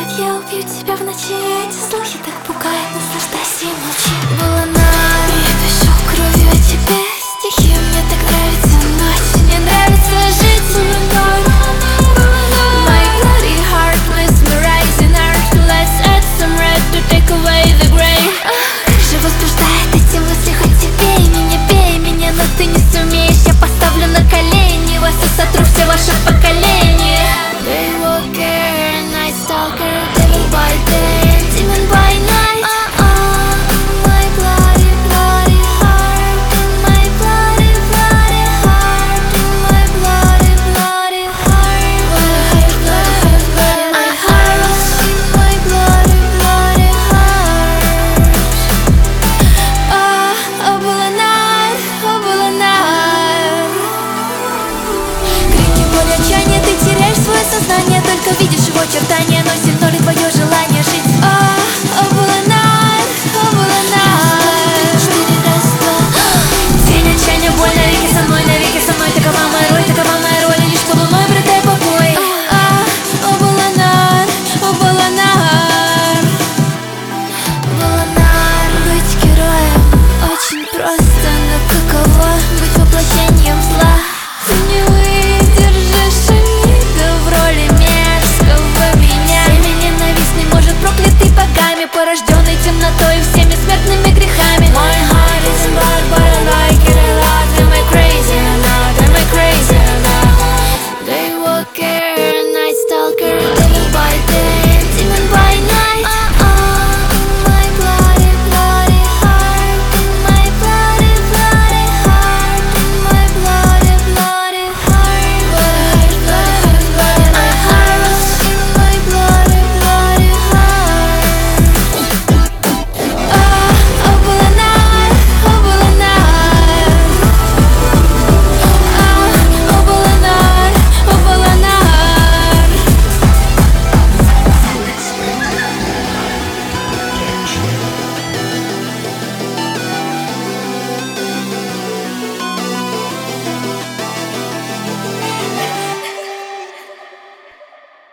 Как я убью тебя в ночи, эти слухи так пугают. Наслаждайся и молчи. Буланар, я пишу кровью о тебе стихи. Мне так нравится ночь, мне нравится жить. My bloody heart, mesmerizing art. Let's add some red to take away the gray. Как же возбуждает эти мысли, хоть и бей меня, но ты не сумеешь. Я поставлю на колени вас и сотру все ваше поколение. Daywalker, night stalker, devil by day, demon by night. My bloody, bloody heart, my bloody, bloody heart, my bloody, bloody heart. My heart, my bloody, bloody heart. Oh, Буланар, oh, Буланар. Крики боли, отчаяния, ты теряешь свое сознание, только видишь его очертания, но сильно ли твое желание жить? О, Буланар, о, Буланар. 4 раз, 2. День отчаяния, боль, навеки со мной, такова моя роль, и лишь под луной обретай покой. О, Буланар, о, Буланар. Буланар, быть героем очень просто, но каково быть воплощением зла? Ты не выдержишь обиду в роли мерзкого меня. Всеми ненавистный, может, проклятый богами порожден.